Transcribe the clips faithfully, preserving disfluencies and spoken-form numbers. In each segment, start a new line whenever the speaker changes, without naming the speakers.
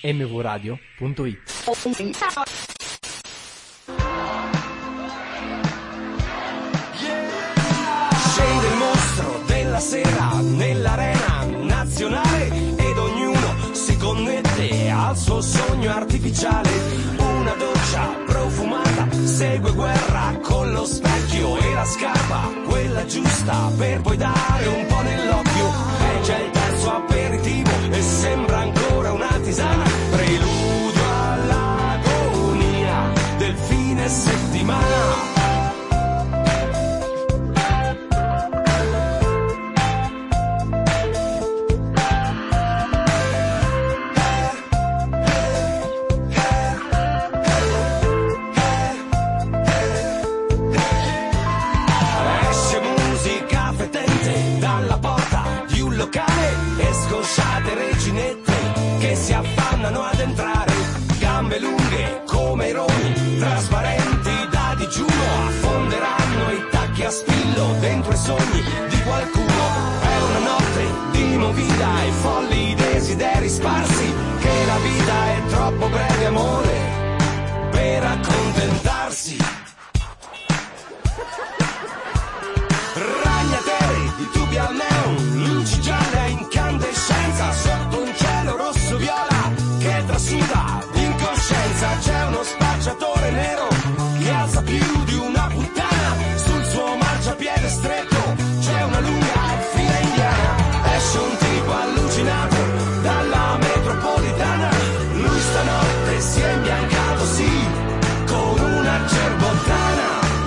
emme vu radio punto it.
Scende il mostro della sera nell'arena nazionale ed ognuno si connette al suo sogno artificiale. Una doccia profumata segue guerra con lo specchio e la scarpa, quella giusta per poi dare un po' nell'occhio. È già il terzo aperitivo e sembra ancora una tisana, preludio all'agonia del fine settimana. Scosciate reginette che si affannano ad entrare, gambe lunghe come i roni, trasparenti da digiuno, affonderanno i tacchi a spillo dentro i sogni di qualcuno. È una notte di movida e folli desideri sparsi, che la vita è troppo breve, amore, per accontentarsi. Ragnatele di tubi al neon, luci gialle a incandescenza sotto un cielo rosso viola che trasuda incoscienza. C'è uno spacciatore nero che alza più di una puttana sul suo marciapiede stretto. C'è una lunga fila indiana, esce un tipo allucinato dalla metropolitana. Lui stanotte si è imbiancato, sì, con una cerbottana.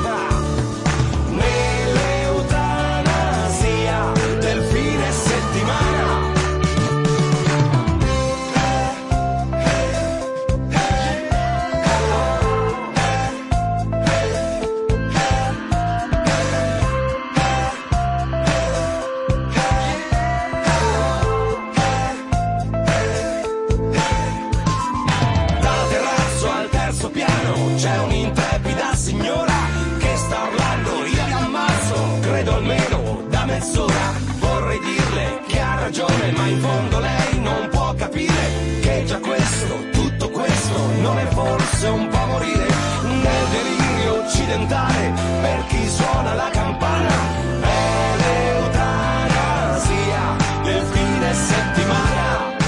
C'è un'intrepida signora che sta urlando, io vi ammazzo, credo almeno da mezz'ora. Vorrei dirle che ha ragione, ma in fondo lei non può capire che già questo, tutto questo, non è forse un po' morire nel delirio occidentale per chi suona la campana. È l'eutanasia del fine settimana.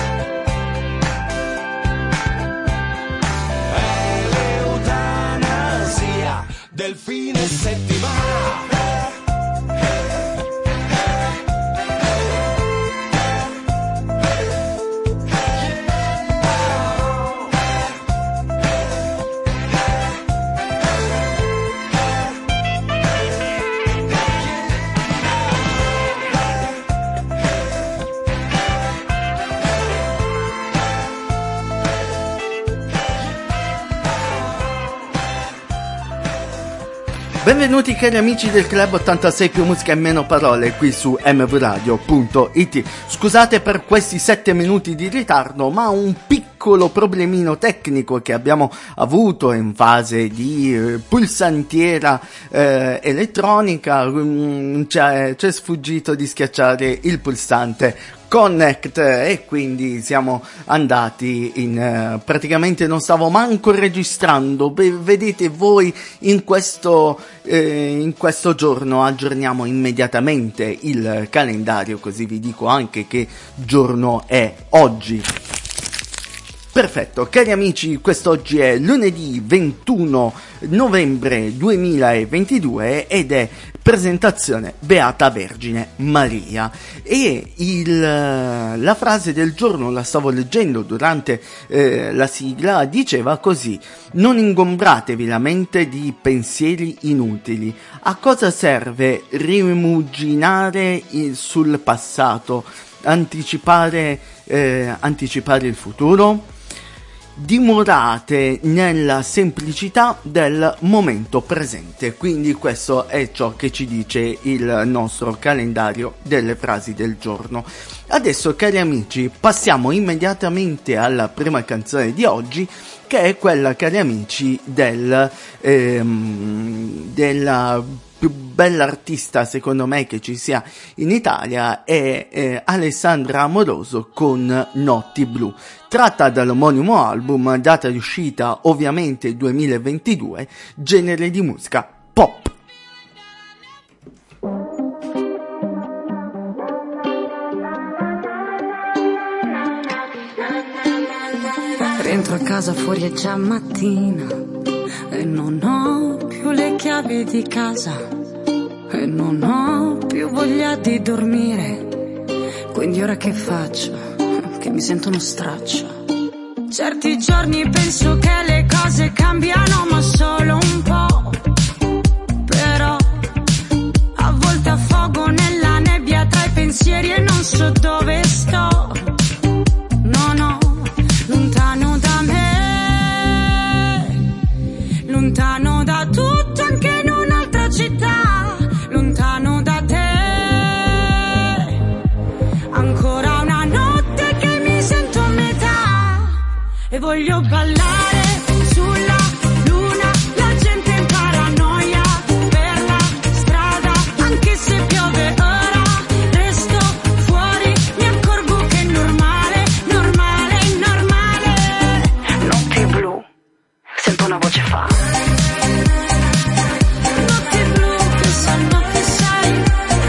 Del fine settimana.
Benvenuti cari amici del Club ottantasei più musica e meno parole qui su emme vu radio punto it. Scusate per questi sette minuti di ritardo, ma un piccolo problemino tecnico che abbiamo avuto in fase di eh, pulsantiera eh, elettronica, um, ci è sfuggito di schiacciare il pulsante Connect e quindi siamo andati in uh, praticamente non stavo manco registrando. Beh, vedete voi in questo eh, in questo giorno aggiorniamo immediatamente il calendario, così vi dico anche che giorno è oggi. Perfetto, cari amici, quest'oggi è lunedì ventuno novembre duemilaventidue ed è presentazione Beata Vergine Maria. E il, la frase del giorno, la stavo leggendo durante eh, la sigla, diceva così: non ingombratevi la mente di pensieri inutili. A cosa serve rimuginare il, sul passato, anticipare, eh, anticipare il futuro? Dimorate nella semplicità del momento presente. Quindi questo è ciò che ci dice il nostro calendario delle frasi del giorno. Adesso, cari amici, passiamo immediatamente alla prima canzone di oggi, che è quella, cari amici, del, ehm, della più bella artista secondo me che ci sia in Italia è eh, Alessandra Amoroso con Notti Blu, tratta dall'omonimo album, data di uscita ovviamente duemilaventidue, genere di musica pop.
Rientro a casa, fuori è già mattina e non ho più le chiavi di casa e non ho più voglia di dormire, quindi ora che faccio? Che mi sento uno straccio. Certi giorni penso che le cose cambiano ma solo un po', però a volte affogo nella nebbia tra i pensieri e non so dove sto. No, no, lontano da me, lontano da tutto, anche in un'altra città, lontano da te. Ancora una notte che mi sento a metà e voglio ballare sulla luna, la gente in paranoia per la strada, anche se piove ora resto fuori, mi accorgo che è normale, normale, normale. Notti blu, sento una voce fa. Notti blu, che sanno che sei.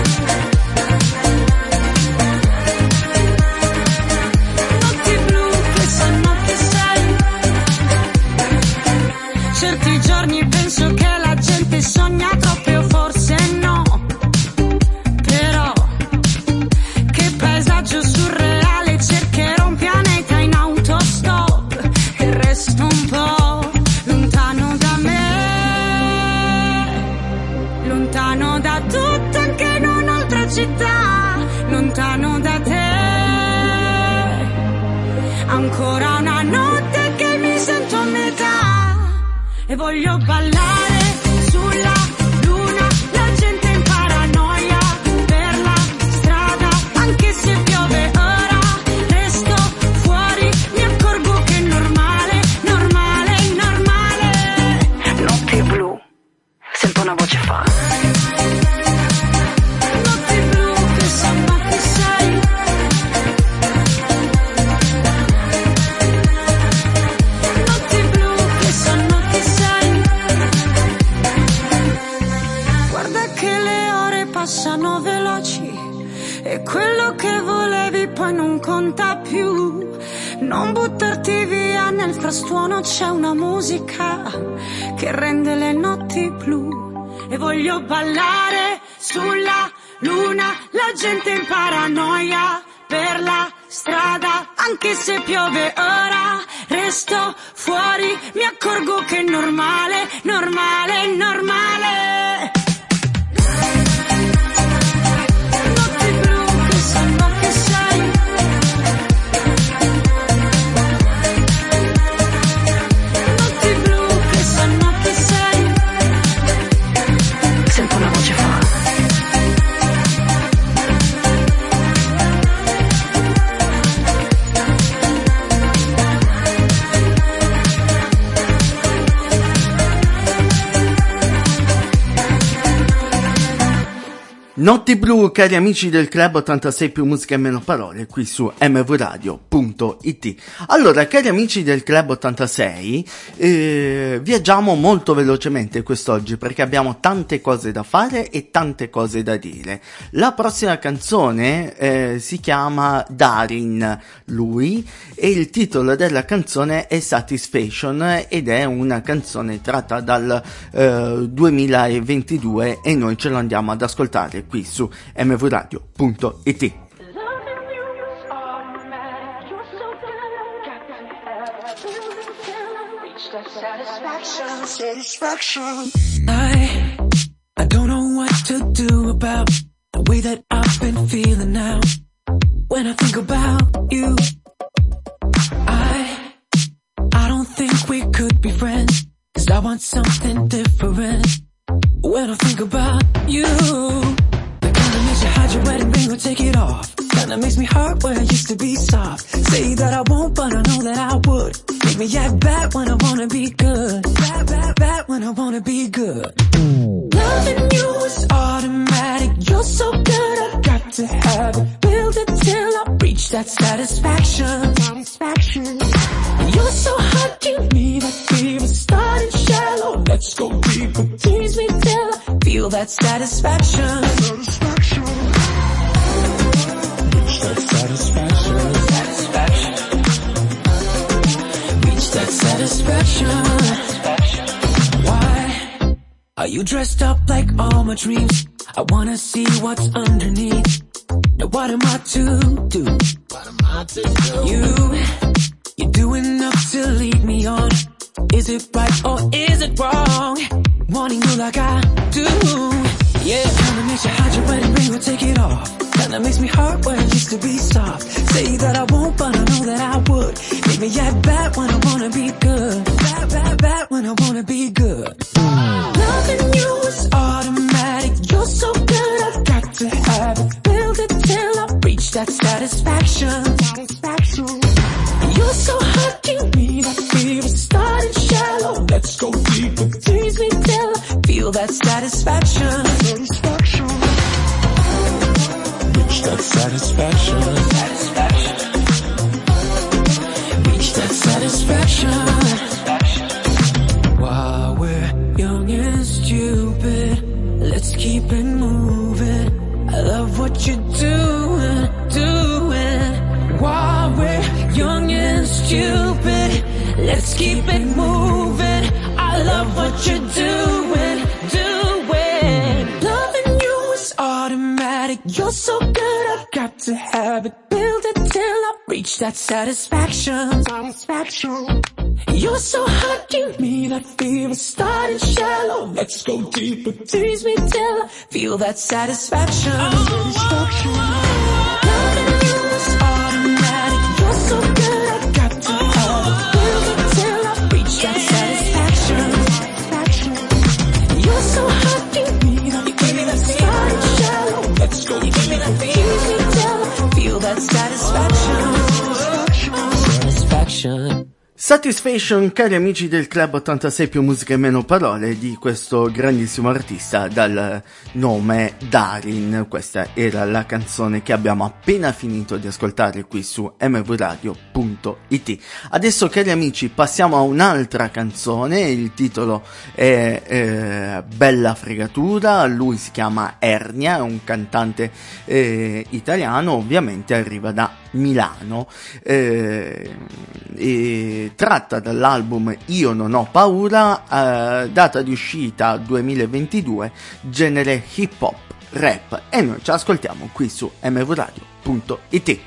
Notti blu, che sanno che sei. Certi giorni penso che la gente sogna troppo, io forse no. Però che paesaggio surreale, cercherò un pianeta in autostop e resto un po' lontano da me, lontano da tutto, anche in un'altra città, lontano da te. Ancora una notte che mi sento a metà e voglio ballare sulla luna, la gente in paranoia per la strada, anche se piove ora resto fuori, mi accorgo che è normale, normale, normale. Notti blu, sento una voce fa. Notti blu, che sanno che sei. Notti blu, che sanno che sei. Guarda che le ore passano veloci e quello che volevi poi non conta più. Non buttarti via, nel frastuono c'è una musica che rende le notti blu. E voglio ballare sulla luna, la gente in paranoia per la strada, anche se piove ora resto fuori, mi accorgo che è normale, normale, normale. Notti blu, che sanno che sei. Notti blu, che sanno che sei. Sento una voce fa.
Notti blu, cari amici del Club ottantasei più musica e meno parole, qui su m v radio punto i t. Allora, cari amici del Club ottantasei, eh, viaggiamo molto velocemente quest'oggi perché abbiamo tante cose da fare e tante cose da dire. La prossima canzone eh, si chiama Darin, lui, e il titolo della canzone è Satisfaction ed è una canzone tratta dal eh, duemilaventidue e noi ce lo andiamo ad ascoltare qui su m v radio punto i t.
I, I don't know what to do about the way that I've been feeling now. When I think about you, I, I don't think we could be friends, 'cause I want something different. When I think about you, the kind that makes you hide your wedding ring or take it off, kind that makes me hurt where I used to be soft. Say that I won't, but I know that I would. Make Make me act bad when I wanna be good. Bad, bad, bad when I wanna be good. Loving you is automatic. You're so good, I got to have it. Build it till I reach that satisfaction. Satisfaction. You're so hot, give me that fever. Starting shallow, let's go deeper. Tease me till I feel that satisfaction. Satisfaction. Reach that satisfaction. Satisfaction. Reach that satisfaction. Why are you dressed up like all my dreams? I wanna see what's underneath. Now what am I to do? What am I to do? You, you're doing enough to lead me on. Is it right or is it wrong? Wanting you like I do. Yeah, kinda makes you hide your wedding ring or take it off. Kinda makes me hurt when it used to be soft. Say that I won't, but I know that I would. Make me act bad when I wanna be good. Bad, bad, bad when I wanna be good. Loving you is automatic. You're so good, I've got to have it. Build it till I reach that satisfaction. Satisfaction. You're so hot, give me that fever. Starting shallow, let's go deeper. Tease me till I feel that satisfaction. Satisfaction. Reach that satisfaction. Satisfaction. Reach that satisfaction. Satisfaction. While we're young and stupid, let's keep it moving. I love what you're doing, doing. While we're young and stupid, let's keep it moving. I love what you're doing, doing. Loving you is automatic. You're so good, I've got to have it. Build it till I reach that satisfaction. Satisfaction. You're so hot, give me that fever. Starting shallow, let's go deeper. Tease me till I feel that satisfaction. Satisfaction. Loving you is automatic. You're so good, I've got to have it. Build it till I reach that satisfaction. Satisfaction. You're so hot, give me that fever. Starting shallow, let's go deeper. Tease me till I feel that satisfaction. Satisfaction.
Satisfaction, cari amici del Club ottantasei più musica e meno parole, di questo grandissimo artista dal nome Darin. Questa era la canzone che abbiamo appena finito di ascoltare qui su m v radio punto i t. Adesso, cari amici, passiamo a un'altra canzone. Il titolo è eh, Bella fregatura. Lui si chiama Ernia, è un cantante eh, italiano, ovviamente arriva da Milano, eh, e tratta dall'album Io non ho paura, eh, data di uscita duemilaventidue, genere hip hop rap, e noi ci ascoltiamo qui su m v radio punto i t.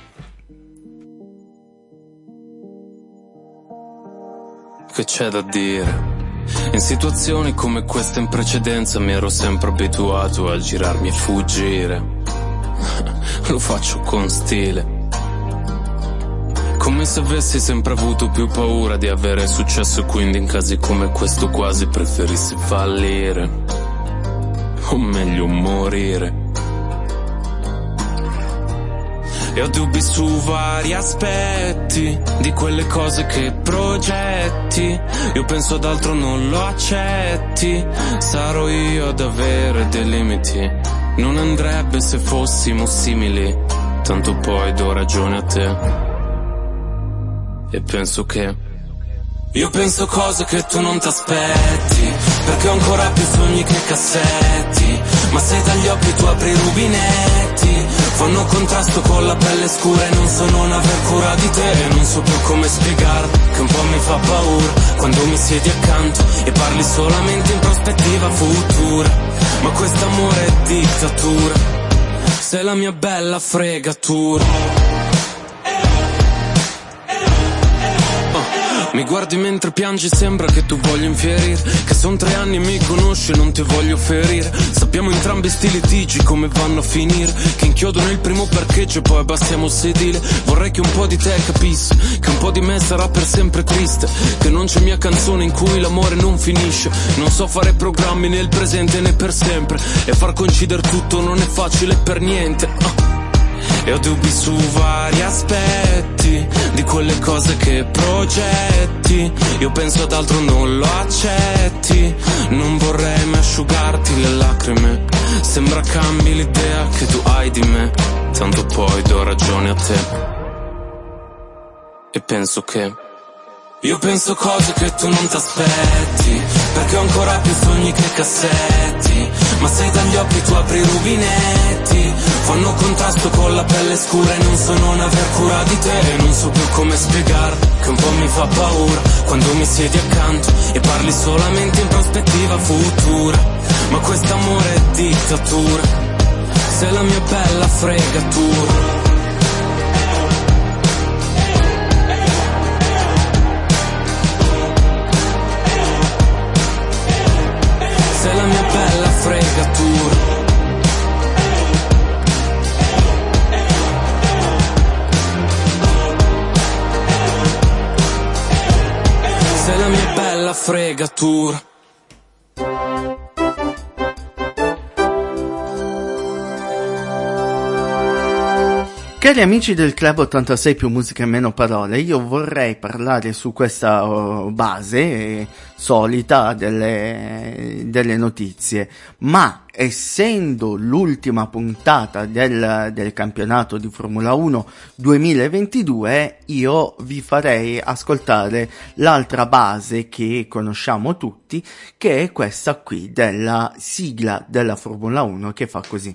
Che c'è da dire? In situazioni come questa in precedenza mi ero sempre abituato a girarmi e fuggire. Lo faccio con stile, come se avessi sempre avuto più paura di avere successo, quindi in casi come questo quasi preferissi fallire, o meglio morire. E ho dubbi su vari aspetti di quelle cose che progetti. Io penso ad altro, non lo accetti. Sarò io ad avere dei limiti. Non andrebbe se fossimo simili. Tanto poi do ragione a te. E penso che io penso cose che tu non t'aspetti, perché ho ancora più sogni che cassetti. Ma se dagli occhi tu apri i rubinetti, fanno contrasto con la pelle scura e non so non aver cura di te. E non so più come spiegarti che un po' mi fa paura quando mi siedi accanto e parli solamente in prospettiva futura. Ma quest'amore è dittatura, sei la mia bella fregatura. Mi guardi mentre piangi, sembra che tu voglia infierire, che son tre anni e mi conosci e non ti voglio ferire. Sappiamo entrambi sti litigi come vanno a finire, che inchiodo nel primo parcheggio e poi abbassiamo il sedile. Vorrei che un po' di te capisse che un po' di me sarà per sempre triste, che non c'è mia canzone in cui l'amore non finisce. Non so fare programmi nel presente né per sempre, e far coincidere tutto non è facile per niente. uh. e ho dubbi su vari aspetti di quelle cose che progetti. Io penso ad altro, non lo accetti. Non vorrei mai asciugarti le lacrime. Sembra cambi l'idea che tu hai di me. Tanto poi do ragione a te. E penso che io penso cose che tu non t'aspetti, perché ho ancora più sogni che cassetti. Ma se dagli occhi tu apri i rubinetti, fanno contrasto con la pelle scura e non so non aver cura di te. E non so più come spiegare che un po' mi fa paura quando mi siedi accanto e parli solamente in prospettiva futura. Ma quest'amore è dittatura, sei la mia bella fregatura. Sei la mia bella fregatura. Sei la mia bella fregatura.
Cari amici del Club ottantasei più musica e meno parole, io vorrei parlare su questa uh, base eh, solita delle, delle notizie, ma essendo l'ultima puntata del, del campionato di Formula uno duemilaventidue, io vi farei ascoltare l'altra base che conosciamo tutti, che è questa qui della sigla della Formula uno, che fa così.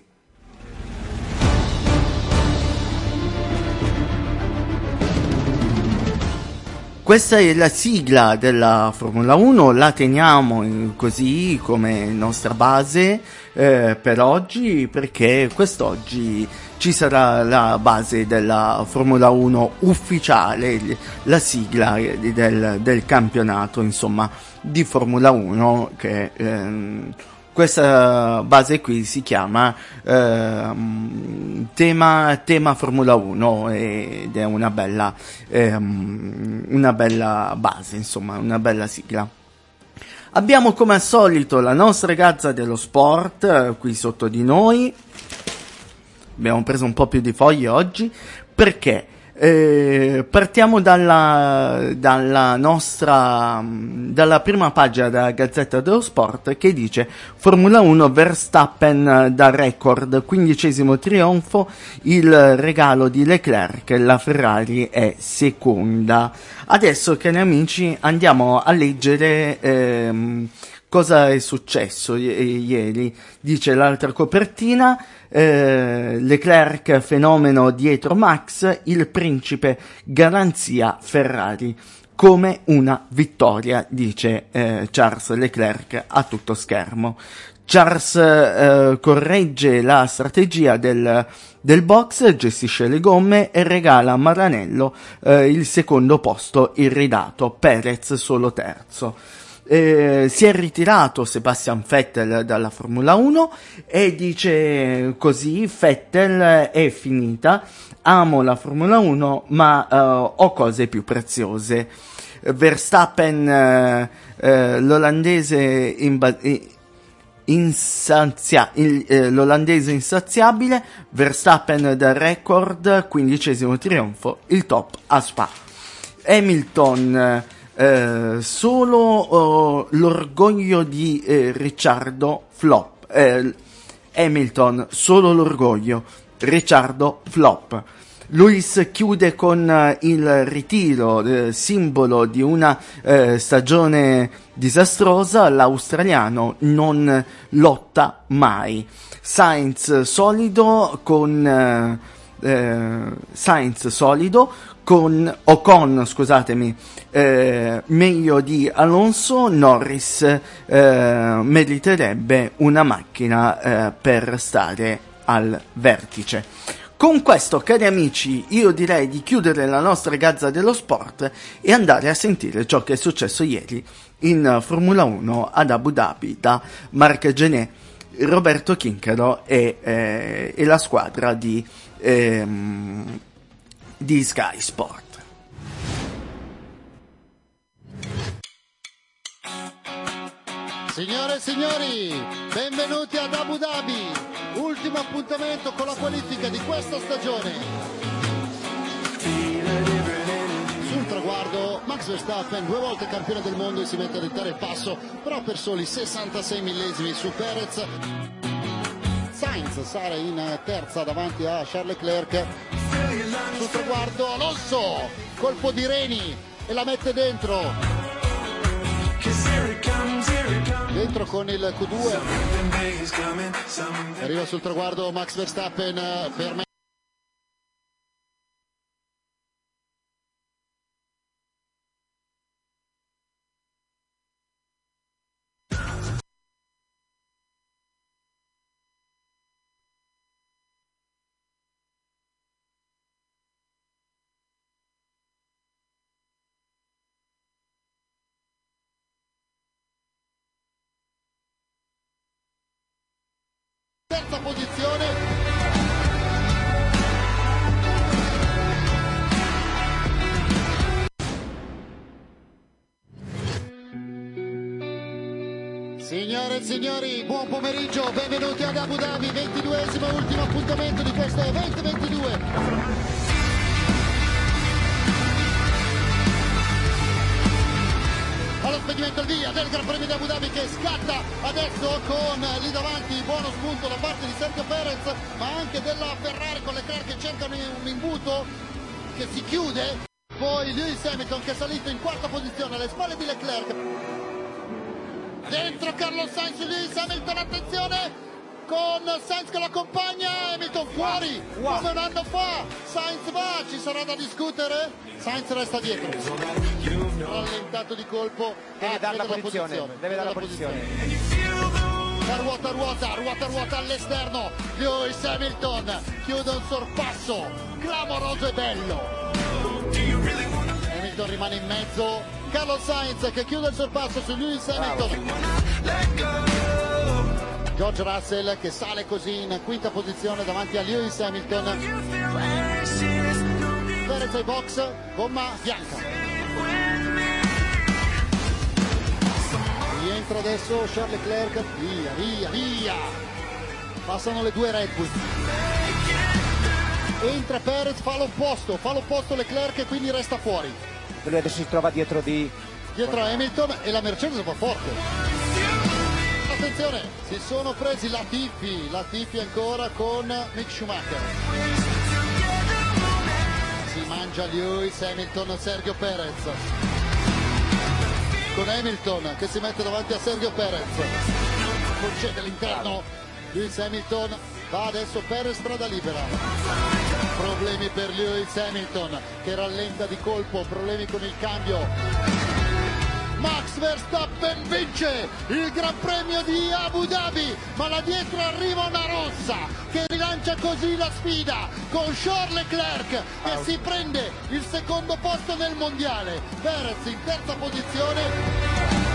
Questa è la sigla della Formula uno, la teniamo in, così come nostra base eh, per oggi, perché quest'oggi ci sarà la base della Formula uno ufficiale, la sigla del, del campionato, insomma, di Formula uno, che ehm, questa base qui si chiama eh, tema, tema Formula uno ed è una bella, eh, una bella base, insomma, una bella sigla. Abbiamo come al solito la nostra Gazza dello Sport eh, qui sotto di noi. Abbiamo preso un po' più di foglie oggi perché Eh, partiamo dalla, dalla nostra, dalla prima pagina della Gazzetta dello Sport, che dice: Formula uno, Verstappen da record, quindicesimo trionfo, il regalo di Leclerc, la Ferrari è seconda. Adesso, cari amici, andiamo a leggere ehm, cosa è successo i- ieri. Dice l'altra copertina: eh, Leclerc fenomeno dietro Max, il principe garanzia Ferrari, come una vittoria, dice eh, Charles Leclerc a tutto schermo. Charles eh, corregge la strategia del, del box, gestisce le gomme e regala a Maranello eh, il secondo posto irridato, Perez solo terzo. Eh, si è ritirato Sebastian Vettel dalla Formula uno e dice così: Vettel è finita, amo la Formula uno ma eh, ho cose più preziose. Verstappen, eh, eh, l'olandese imba- insazia- il, eh, l'olandese insaziabile, Verstappen da record, quindicesimo trionfo, il top a Spa. Hamilton, Eh, solo oh, l'orgoglio di eh, Ricciardo flop. eh, Hamilton, solo l'orgoglio, Ricciardo flop. Lewis chiude con eh, il ritiro, eh, simbolo di una eh, stagione disastrosa, l'australiano non lotta mai. Sainz solido con eh, eh, Sainz solido con Ocon, scusatemi, eh, meglio di Alonso. Norris eh, meriterebbe una macchina eh, per stare al vertice. Con questo, cari amici, io direi di chiudere la nostra Gazza dello Sport e andare a sentire ciò che è successo ieri in Formula uno ad Abu Dhabi da Marc Gené, Roberto Chinchero e, eh, e la squadra di ehm, di Sky Sport.
Signore e signori, benvenuti ad Abu Dhabi, ultimo appuntamento con la qualifica di questa stagione. Sul traguardo Max Verstappen, due volte campione del mondo, e si mette a dettare il passo, però per soli sessantasei millesimi su Perez. Sainz sale in terza davanti a Charles Leclerc. Sul traguardo Alonso, colpo di reni e la mette dentro. Dentro con il Q due. Arriva sul traguardo Max Verstappen per me. Terza posizione. Signore e signori, buon pomeriggio, benvenuti ad Abu Dhabi, ventiduesimo ultimo appuntamento di questo duemilaventidue. Allo spegnimento il via del Gran Premio di Abu Dhabi, che scatta adesso con lì davanti buono spunto da parte di Sergio Perez, ma anche della Ferrari con Leclerc che cercano un imbuto che si chiude. Poi Lewis Hamilton che è salito in quarta posizione alle spalle di Leclerc. Dentro Carlos Sainz, Lewis Hamilton, attenzione, con Sainz che lo accompagna, Hamilton fuori wow. Come un anno fa. Sainz va, ci sarà da discutere. Sainz resta dietro, rallentato di colpo,
deve dare la posizione, posizione deve dare la posizione, posizione.
Da ruota a ruota, ruota a ruota all'esterno, Lewis Hamilton chiude un sorpasso clamoroso e bello. Hamilton rimane in mezzo, Carlos Sainz che chiude il sorpasso su Lewis Hamilton. George Russell che sale così in quinta posizione davanti a Lewis Hamilton. Perez ai box, gomma bianca. Rientra adesso Charles Leclerc, via, via, via. Passano le due Red Bull. Entra Perez, fa l'opposto, fa l'opposto Leclerc e quindi resta fuori.
Lui adesso si trova dietro di...
Dietro a Hamilton e la Mercedes va forte. Attenzione, si sono presi Latifi, Latifi ancora con Mick Schumacher. Si mangia Lewis Hamilton, Sergio Perez. Con Hamilton che si mette davanti a Sergio Perez. Concede l'interno, Lewis Hamilton, va adesso Perez strada libera. Problemi per Lewis Hamilton che rallenta di colpo, problemi con il cambio. Max Verstappen vince il Gran Premio di Abu Dhabi, ma là dietro arriva una rossa che rilancia così la sfida con Charles Leclerc che si prende il secondo posto nel mondiale. Perez in terza posizione.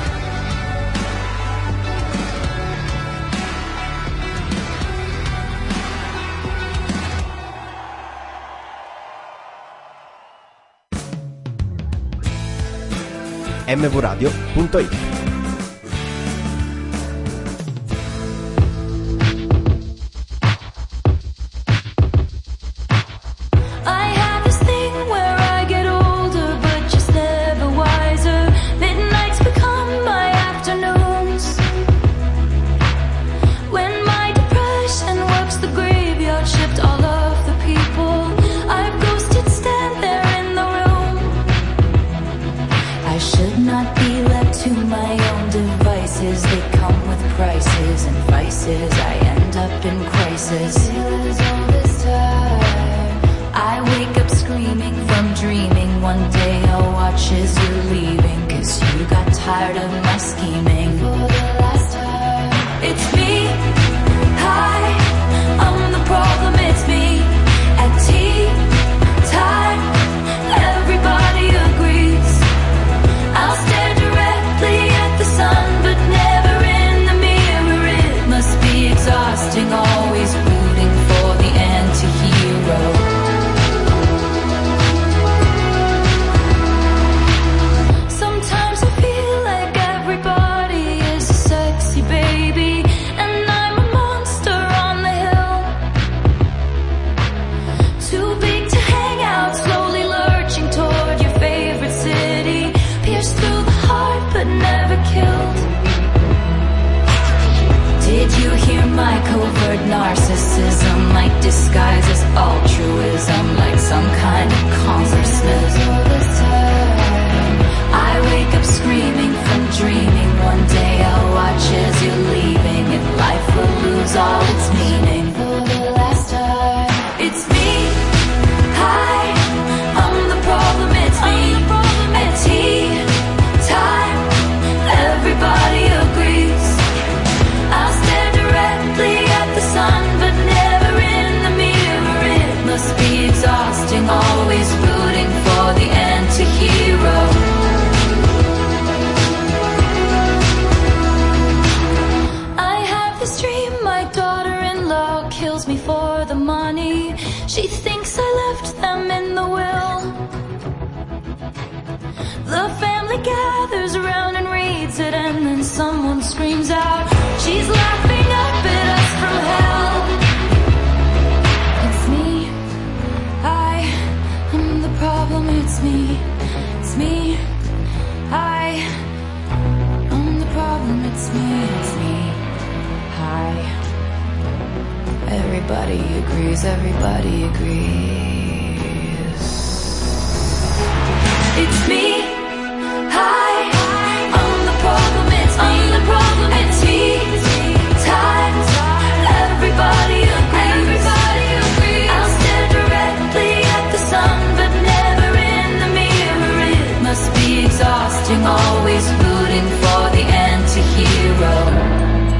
m v radio punto i t.
Sometimes I feel like everybody
narcissism might disguise as altruism, like some kind of consciousness. I wake up screaming from dreaming. One day I'll watch as you're leaving, and life will lose all its meaning. For the last time, it's me. Hi, I'm the problem. It's me. At tea time, everybody agrees. I'll stare directly at the sun, but never in the mirror. It must be exhausting, always rooting for the anti-hero. Kills me for the money. She thinks I left them in the will. The family gathers around and reads it, and then someone screams out, she's laughing up at us from hell. It's me. I am the problem. It's me. It's me. I am the problem. It's me. It's me. Hi. Everybody agrees, everybody agrees. It's me. Hi, I'm the problem, it's me. I'm the problem, it's me. Times, everybody agrees. Everybody agrees. I'll stare directly at the sun, but never in the mirror. It must be exhausting, always rooting for the anti-hero.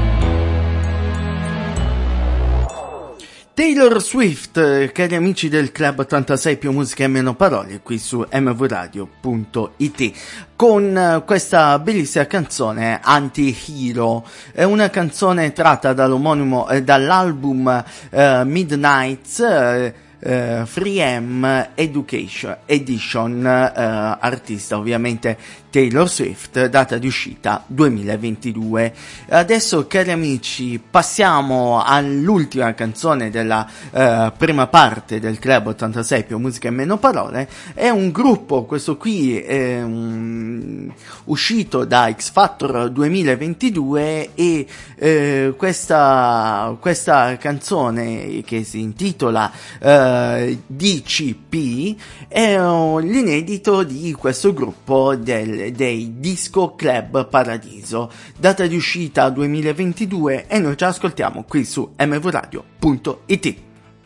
Taylor Swift, cari amici del Club ottantasei, più musica e meno parole, qui su m v radio punto i t, con questa bellissima canzone Anti-Hero. È una canzone tratta dall'omonimo, eh, dall'album eh, Midnights, eh, Uh, Free M Education Edition, uh, artista ovviamente Taylor Swift, data di uscita duemilaventidue. Adesso, cari amici, passiamo all'ultima canzone della uh, prima parte del Club ottantasei, più musica e meno parole. È un gruppo, questo qui è um, uscito da X Factor duemilaventidue, e uh, questa, questa canzone, che si intitola uh, D C P, è uh, l'inedito di questo gruppo del, dei Disco Club Paradiso, data di uscita duemilaventidue, e noi ci ascoltiamo qui su m v radio punto i t.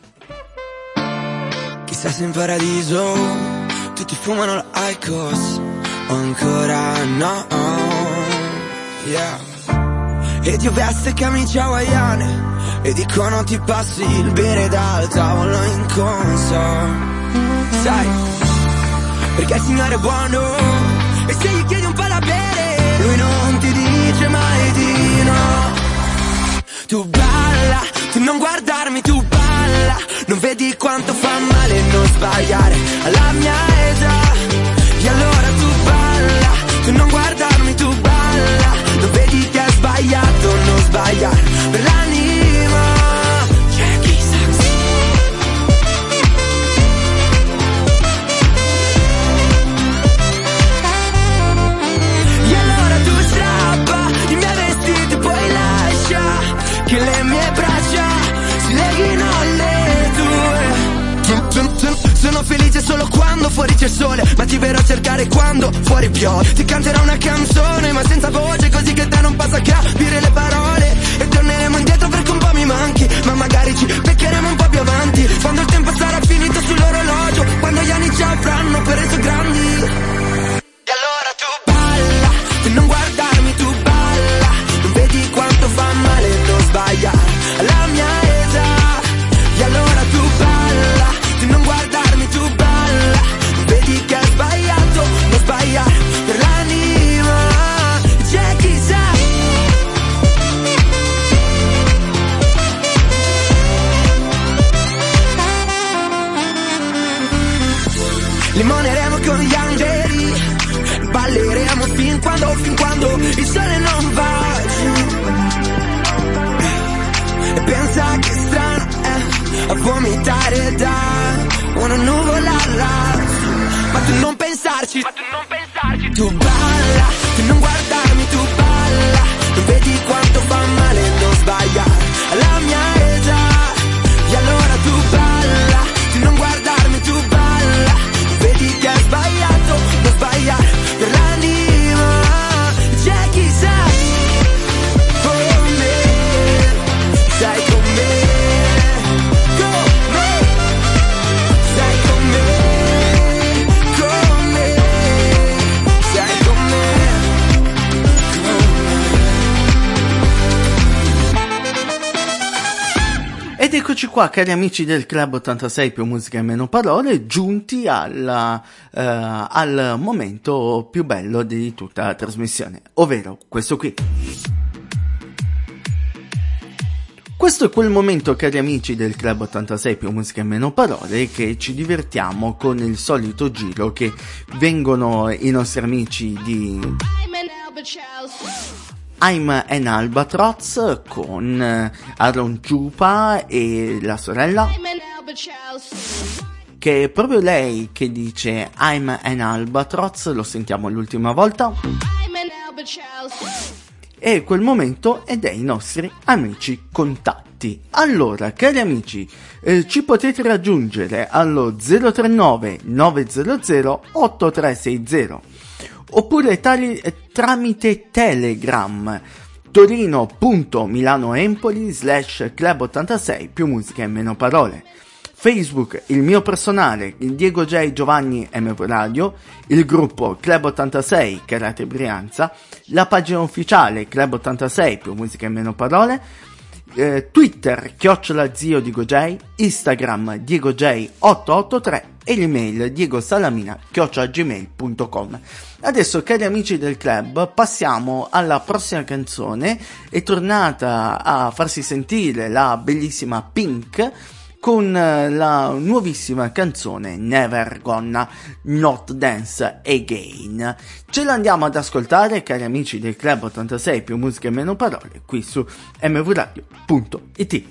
Chissà se in paradiso tutti fumano l'Aicos o ancora no, yeah. Ed io vesto camicie hawaiane e dicono ti passi il bere dal tavolo in console. Sai, perché il Signore è buono, e se gli chiedi un po' da bere lui non ti dice mai di no. Tu balla, tu non guardarmi, tu balla, non vedi quanto fa male non sbagliare alla mia età. E allora tu balla, tu non guardarmi, tu balla, non vedi che è sbagliato non sbagliare per l'anima. C'è chi sa. E allora tu strappa i miei vestiti, poi lascia che le mie braccia si leghino alle tue. Sono felice solo quando fuori c'è il sole, ma ti verrò a cercare quando fuori piove. Ti canterò una canzone ma senza voce, così che te non possa capire le parole. E torneremo indietro perché un po' mi manchi, ma magari ci beccheremo un po' più avanti, quando il tempo sarà finito sull'orologio, quando gli anni ci avranno per reso grandi. E allora tu balla, tu non guardarmi, tu balla, non vedi quanto fa male non sbagliare alla mia età. E allora tu balla, tu non guardarmi, tu balla, vedi che hai sbagliato, non sbagliare per l'anima. C'è chi sa. Limoneremo con gli angeli, balleremo fin quando, fin quando il sole non va giù. E pensa che strano è a vomitare da una nuvola lassù. Ma tu non pensarci, ma tu non pensarci. Tu balla, tu non guardarmi, tu balla, non vedi quanto fa male non sbagliare alla mia età.
qua, cari amici del Club ottantasei più musica e meno parole, giunti alla, uh, al momento più bello di tutta la trasmissione, ovvero questo qui. Questo è quel momento, cari amici del Club ottantasei più musica e meno parole, che ci divertiamo con il solito giro che vengono i nostri amici di I'm an Albatross con Aaron Ciupa e la sorella, che è proprio lei che dice I'm an Albatross, lo sentiamo l'ultima volta. E quel momento è dei nostri amici contatti. Allora, cari amici, eh, ci potete raggiungere allo zero tre nove nove zero zero otto tre sei zero oppure tali, eh, tramite Telegram torino.milanoempoli slash club ottantasei più musica e meno parole. Facebook, il mio personale, il Diego J Giovanni M V Radio, il gruppo Club ottantasei Karate Brianza, la pagina ufficiale Club ottantasei più musica e meno parole, eh, Twitter chiocciola zio Diego J, Instagram Diego J otto otto tre e l'email diegosalamina chiocciola gmail punto com. Adesso, cari amici del club, passiamo alla prossima canzone. È tornata a farsi sentire la bellissima Pink con la nuovissima canzone Never Gonna Not Dance Again. Ce la andiamo ad ascoltare, cari amici del Club ottantasei più musica e meno parole, qui su m v radio punto i t.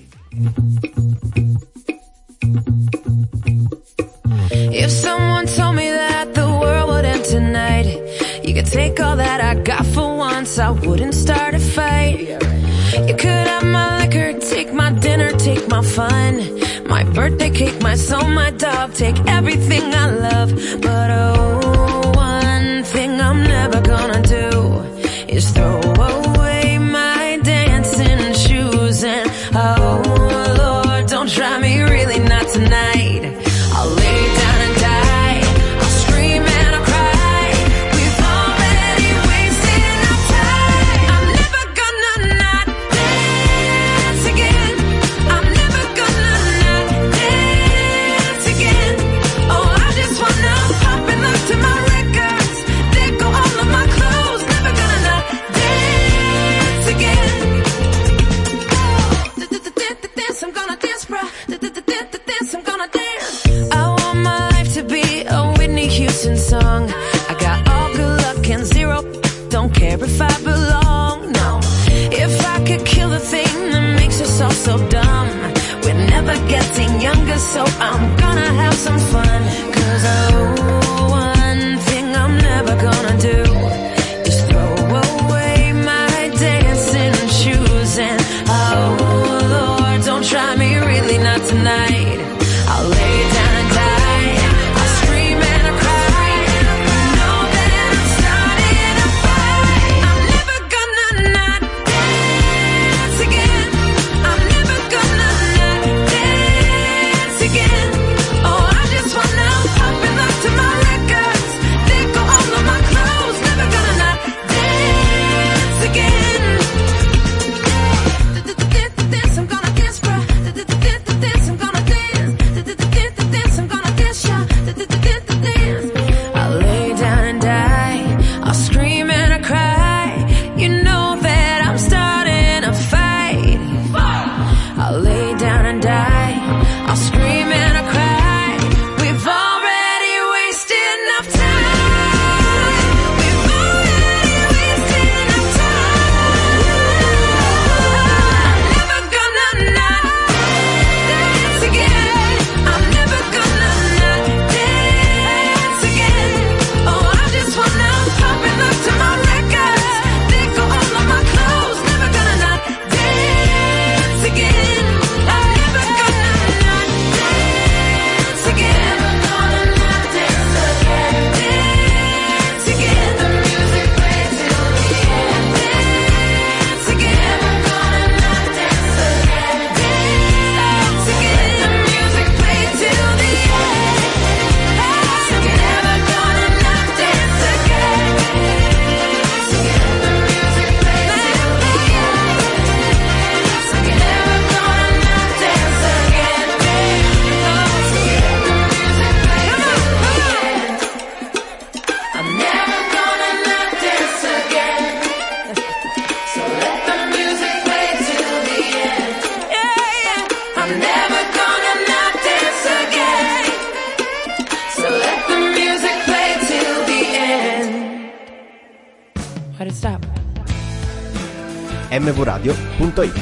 If someone told me that the world would end tonight, you could take all that I got for once, I wouldn't start a fight. You could have my liquor, take my dinner, take my fun, my birthday cake, my soul, my dog, take everything I love. But oh, one thing I'm never gonna do is throw away my dancing shoes. And oh Lord, don't try me, really not tonight. I'll lay down and die, I'll scream and I'll cry. We've already wasted our time. I'm never gonna not dance again. I'm never gonna not dance again. Oh, I just wanna pop and look to my records, let go all of my clothes. Never gonna not dance again. Oh, dance, I'm gonna dance, bruh. Dance, I'm gonna dance. I want my life to be a Whitney Houston song. I got all good luck and zero, don't care if I belong, no. If I could kill the thing that makes us all so dumb, we're never getting younger, so I'm gonna have some fun. Cause oh, one thing I'm never gonna do is throw away my dancing shoes. And oh Lord, don't try me, really not tonight. I'll lay down and die, I'll scream and I'll cry. You know that I'm starting a fight. I'm never gonna not dance again. I'm never gonna not dance again. Why'd it stop?
M V radio punto it.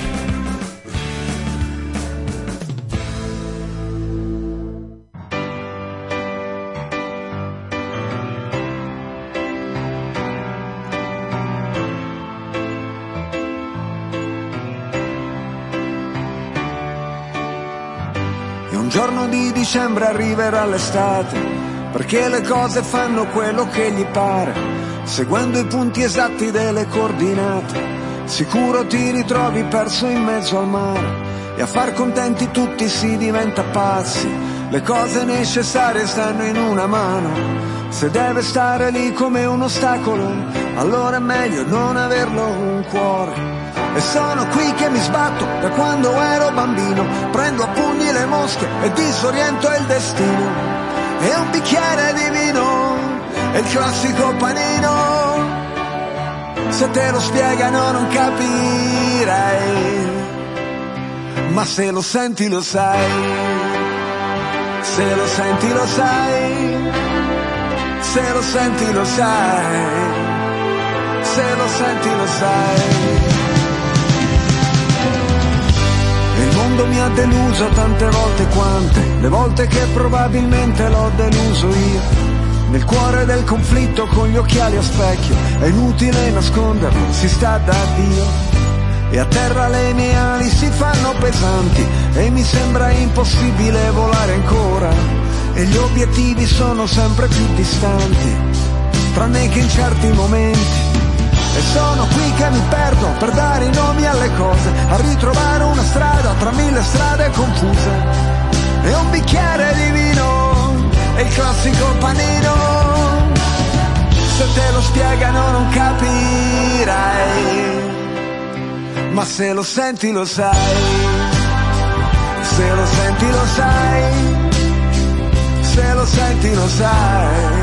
E un giorno di dicembre arriverà l'estate, perché le cose fanno quello che gli pare, seguendo i punti esatti delle coordinate. Sicuro ti ritrovi perso in mezzo al mare, e a far contenti tutti si diventa pazzi. Le cose necessarie stanno in una mano, se deve stare lì come un ostacolo, allora è meglio non averlo un cuore. E sono qui che mi sbatto da quando ero bambino, prendo a pugni le mosche e disoriento il destino. E un bicchiere di vino, è il classico panino, se te lo spiegano non capirai, ma se lo senti lo sai, se lo senti lo sai, se lo senti lo sai, se lo senti lo sai. Il mondo mi ha deluso tante volte quante, le volte che probabilmente l'ho deluso io. Nel cuore del conflitto con gli occhiali a specchio, è inutile nasconderlo, si sta da Dio. E a terra le mie ali si fanno pesanti, e mi sembra impossibile volare ancora. E gli obiettivi sono sempre più distanti, tranne che in certi momenti. E sono qui che mi perdo per dare i nomi alle cose, a ritrovare una strada tra mille strade confuse. E un bicchiere di vino, è il classico panino, se te lo spiegano non capirai, ma se lo senti lo sai, se lo senti lo sai, se lo senti lo sai.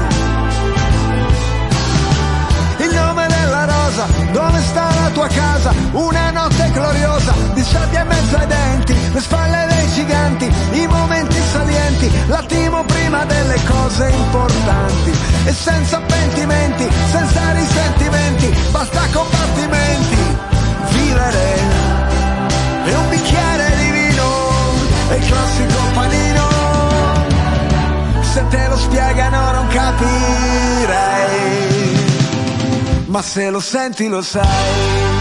Il nome della rosa, dove sta la tua casa? Una notte gloriosa, di sabbia in mezzo ai denti, le spalle dei giganti, i momenti salienti, l'attimo prima delle cose importanti. E senza pentimenti, senza risentimenti, basta combattimenti, vivere. E un bicchiere di vino, è il classico panino, se te lo spiegano non capirai, ma se lo senti lo sai,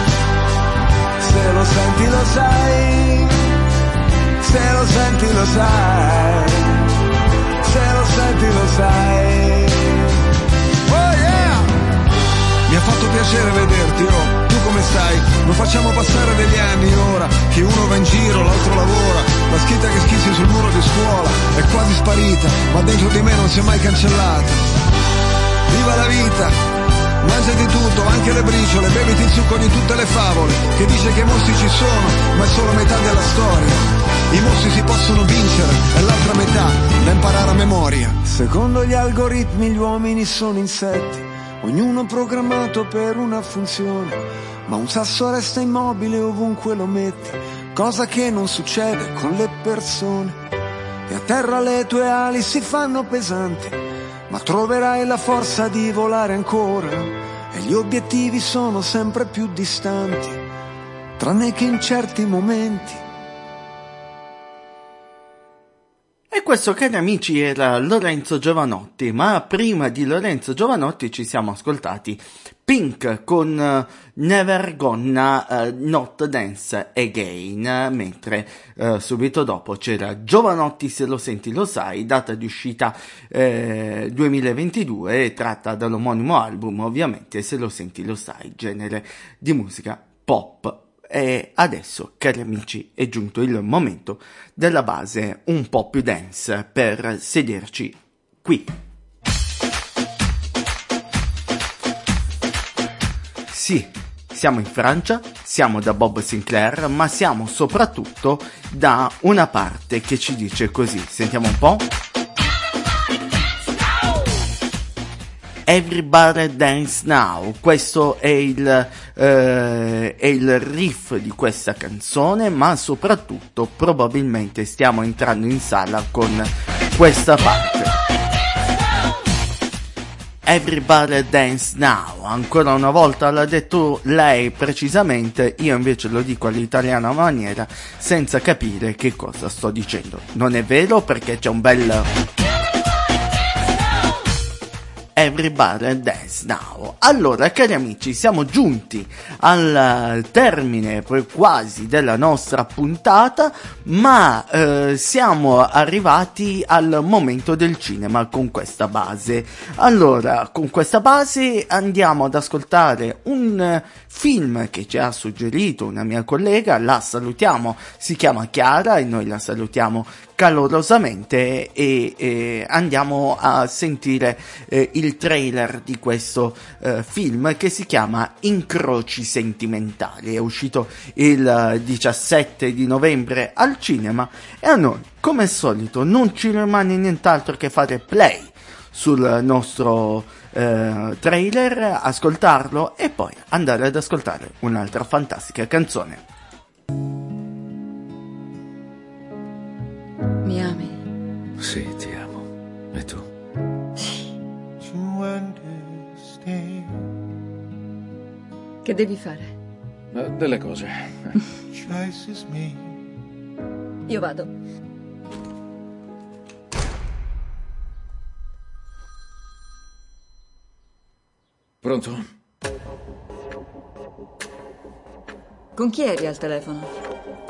se lo senti lo sai, se lo senti lo sai, se lo senti lo sai. Oh yeah! Mi ha fatto piacere vederti, oh, tu come stai? Non facciamo passare degli anni ora, che uno va in giro, l'altro lavora, la scritta che schissi sul muro di scuola è quasi sparita, ma dentro di me non si è mai cancellata. Viva la vita! Mangiati tutto, anche le briciole, beviti il succo di tutte le favole, che dice che i mostri ci sono, ma è solo metà della storia. I mostri si possono vincere, e l'altra metà da imparare a memoria. Secondo gli algoritmi gli uomini sono insetti, ognuno programmato per una funzione, ma un sasso resta immobile ovunque lo metti, cosa che non succede con le persone. E a terra le tue ali si fanno pesanti, ma troverai la forza di volare ancora, e gli obiettivi sono sempre più distanti, tranne che in certi momenti.
E questo, cari amici, era Lorenzo Giovanotti, ma prima di Lorenzo Giovanotti ci siamo ascoltati Pink con uh, Never Gonna uh, Not Dance Again, mentre uh, subito dopo c'era Giovanotti, Se lo senti lo sai, data di uscita eh, duemilaventidue, tratta dall'omonimo album, ovviamente, Se lo senti lo sai, genere di musica pop. E adesso, cari amici, è giunto il momento della base un po' più dance per sederci qui. Sì, siamo in Francia, siamo da Bob Sinclair, ma siamo soprattutto da una parte che ci dice così. Sentiamo un po'. Everybody Dance Now, questo è il, eh, è il riff di questa canzone, ma soprattutto probabilmente stiamo entrando in sala con questa parte. Everybody Dance Now. Ancora una volta l'ha detto lei precisamente, io invece lo dico all'italiana maniera senza capire che cosa sto dicendo. Non è vero, perché c'è un bel Everybody Dance Now. Allora, cari amici, siamo giunti al termine quasi della nostra puntata, ma eh, siamo arrivati al momento del cinema con questa base. Allora, con questa base andiamo ad ascoltare un film che ci ha suggerito una mia collega, la salutiamo, si chiama Chiara e noi la salutiamo calorosamente, e, e andiamo a sentire eh, il trailer di questo eh, film che si chiama Incroci Sentimentali. È uscito il diciassette di novembre al cinema e a noi, come al solito, non ci rimane nient'altro che fare play sul nostro eh, trailer, ascoltarlo e poi andare ad ascoltare un'altra fantastica canzone.
Mi ami?
Sì, ti amo. E tu?
Sì. Che devi fare?
Uh, delle cose.
Io vado.
Pronto?
Con chi eri al telefono?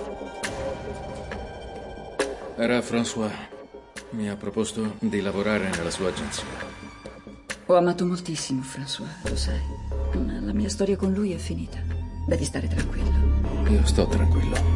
Era François. Mi ha proposto di lavorare nella sua agenzia.
Ho amato moltissimo François, lo sai. Ma la mia storia con lui è finita. Devi stare tranquillo.
Io sto tranquillo.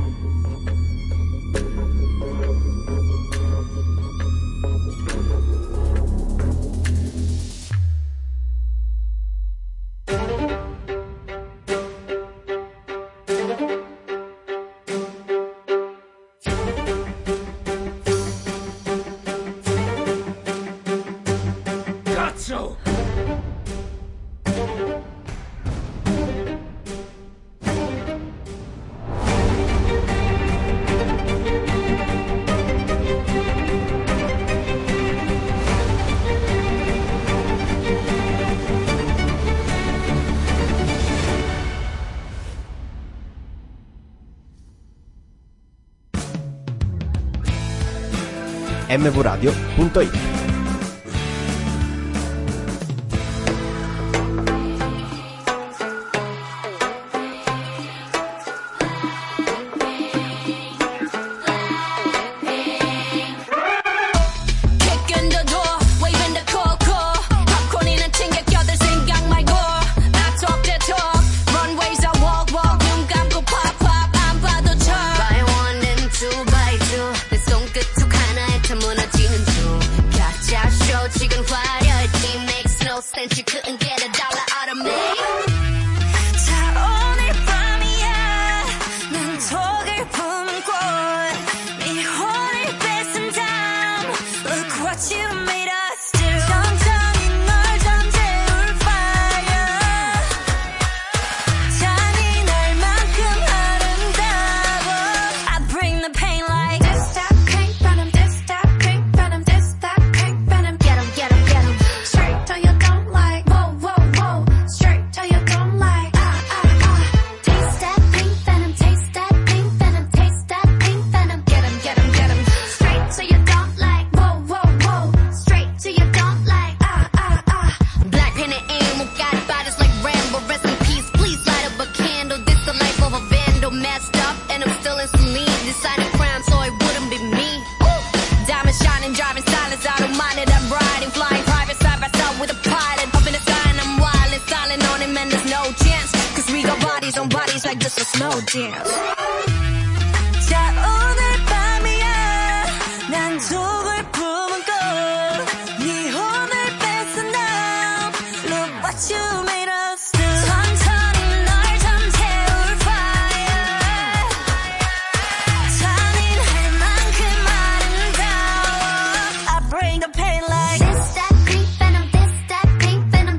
m v radio punto i t.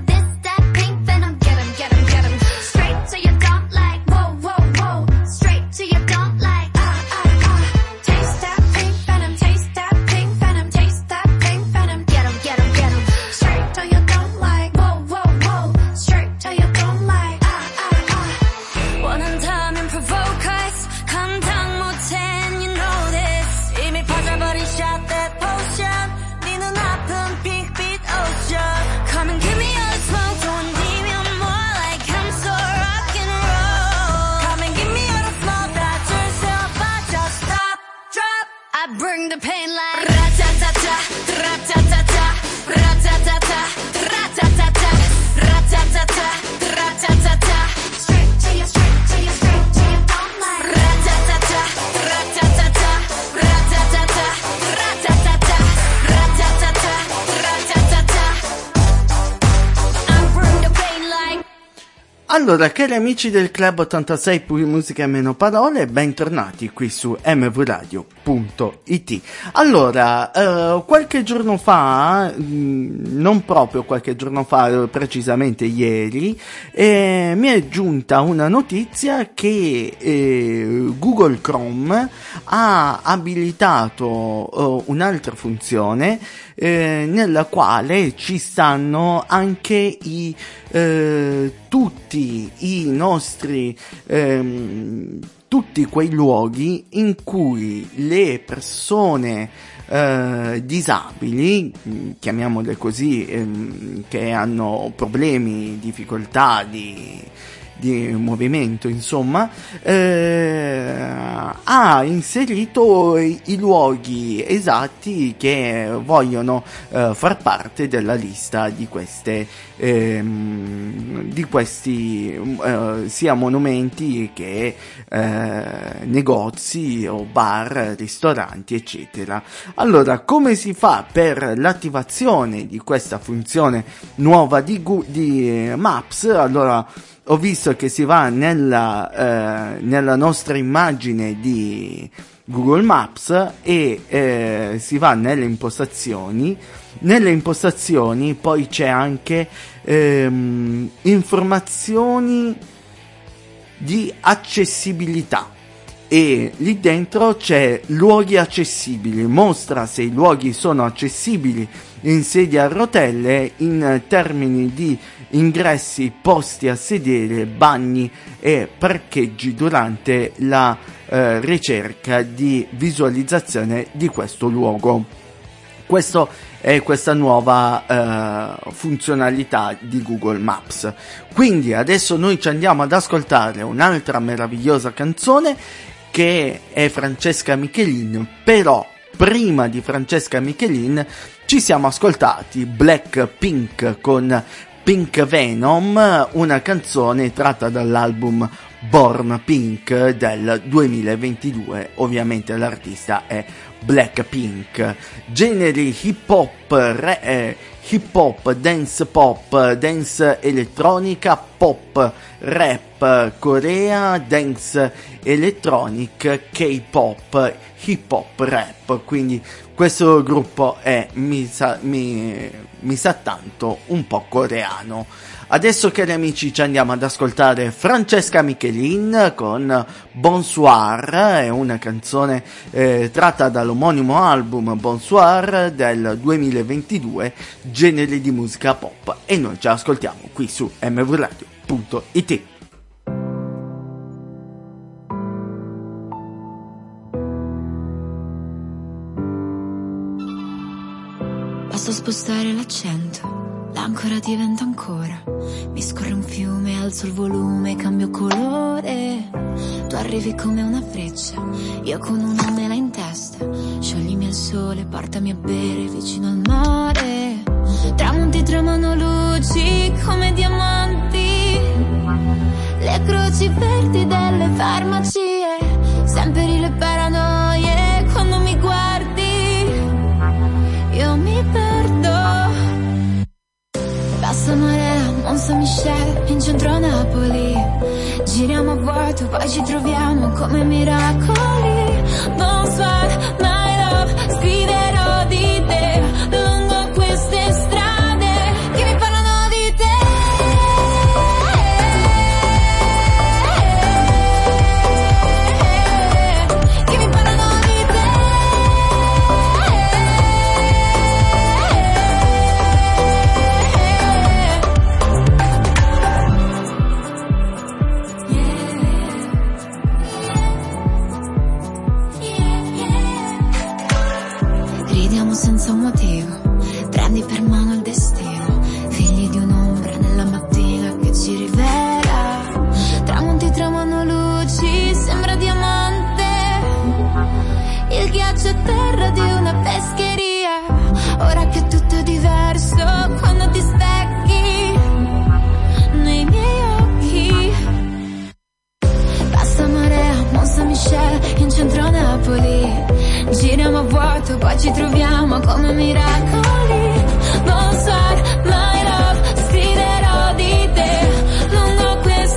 Straight
Allora, cari amici del Club ottantasei, più musica e meno parole, bentornati qui su m v radio punto i t. Allora, eh, qualche giorno fa, mh, non proprio qualche giorno fa, precisamente ieri, eh, mi è giunta una notizia che eh, Google Chrome ha abilitato eh, un'altra funzione eh, nella quale ci stanno anche i eh, tutti i nostri ehm, tutti quei luoghi in cui le persone eh, disabili, chiamiamole così, ehm, che hanno problemi, difficoltà di di movimento, insomma, eh, ha inserito i, i luoghi esatti che vogliono eh, far parte della lista di queste ehm, di questi eh, sia monumenti che eh, negozi o bar, ristoranti, eccetera. Allora, come si fa per l'attivazione di questa funzione nuova di, di Maps? Allora, ho visto che si va nella, eh, nella nostra immagine di Google Maps e eh, si va nelle impostazioni. Nelle impostazioni poi c'è anche ehm, informazioni di accessibilità e lì dentro c'è luoghi accessibili, mostra se i luoghi sono accessibili in sedia a rotelle in termini di ingressi, posti a sedere, bagni e parcheggi durante la eh, ricerca di visualizzazione di questo luogo. Questo è questa nuova eh, funzionalità di Google Maps. Quindi adesso noi ci andiamo ad ascoltare un'altra meravigliosa canzone che è Francesca Michelin, però prima di Francesca Michelin ci siamo ascoltati Blackpink con Pink Venom, una canzone tratta dall'album Born Pink del duemilaventidue. Ovviamente l'artista è Blackpink. Generi hip hop, re, eh, hip hop, dance pop, dance elettronica, pop, rap, Corea, dance electronic, K-pop, hip hop, rap. Quindi questo gruppo è, mi sa, mi, mi sa tanto, un po' coreano. Adesso, cari amici, ci andiamo ad ascoltare Francesca Michelin con Bonsoir, è una canzone eh, tratta dall'omonimo album Bonsoir del duemilaventidue, generi di musica pop, e noi ci ascoltiamo qui su m v radio punto i t.
Basta spostare l'accento, l'ancora diventa ancora. Mi scorre un fiume, alzo il volume, cambio colore. Tu arrivi come una freccia, io con una mela in testa. Scioglimi al sole, portami a bere vicino al mare. Tramonti tremano luci come diamanti. Le croci verdi delle farmacie. Sempre le paranoie quando mi guardi. Io mi perdo. Bassa marea, Mont Saint-Michel, in centro a Napoli. Giriamo a vuoto, poi ci troviamo come miracoli. Bonsoir, my love, scriverò di te lungo queste strade che mi parlano di te. Che mi parlano di te. Senza un motivo, prendi per mano il destino, figli di un'ombra nella mattina che ci rivela. Tramonti tramano luci, sembra diamante, il ghiaccio è terra di una pescheria. Ora che tutto è diverso, quando ti specchi nei miei occhi. Basta marea, Mont Saint-Michel, in centro a Napoli. Giriamo a vuoto, poi ci troviamo come miracoli. Bonsoir, my love, scriverò di te lungo queste